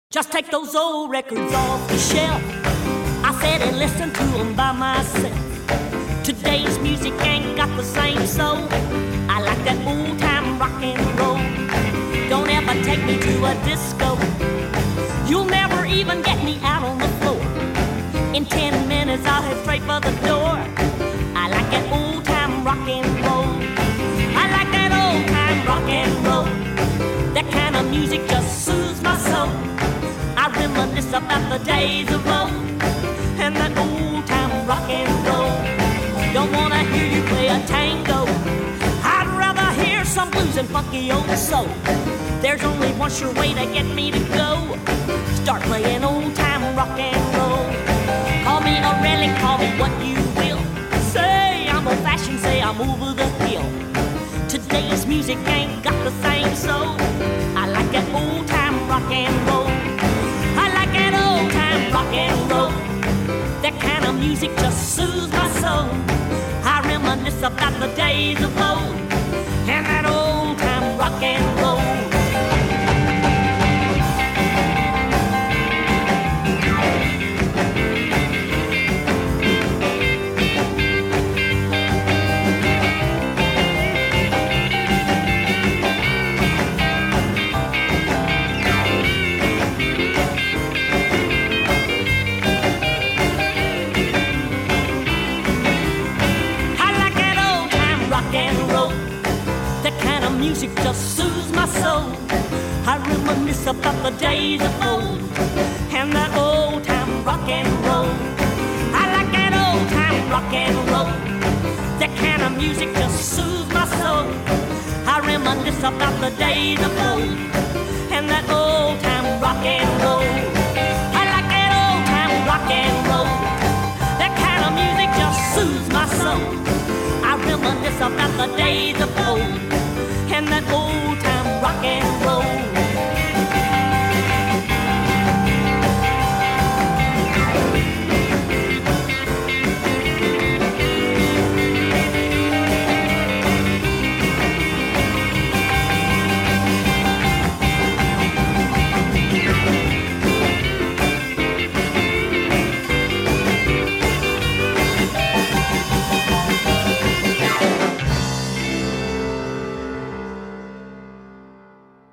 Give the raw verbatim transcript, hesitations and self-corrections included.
Just take those old records off the shelf. I said and listen to them by myself. Today's music ain't got the same soul. I like that old time rock and roll. Don't ever take me to a disco. You'll never even get me out on the floor. In ten minutes I'll head straight for the door. I like that old time rock and roll. I like that old time rock and roll. That kind of music just soothes my soul. I reminisce about the days of old and that old time rock and roll. Don't wanna hear you play a tango. I'd rather hear some blues and funky old soul. There's only one sure way to get me to go. Start playing old time rock and roll. Call me a relic, call me what you will. Say I'm old fashioned, say I'm over the hill. Today's music ain't got the same soul. I like that old time rock and roll. I like that old time rock and roll. That kind of music just soothes my soul. I reminisce about the days of old and that old time rock and roll. Music just soothes my soul. I reminisce about the days of old and that old time rock and roll. I like that old time rock and roll. That kind of music just soothes my soul. I reminisce about the days of old and that old time rock and roll. I like that old time rock and roll. That kind of music just soothes my soul. I reminisce about the days of old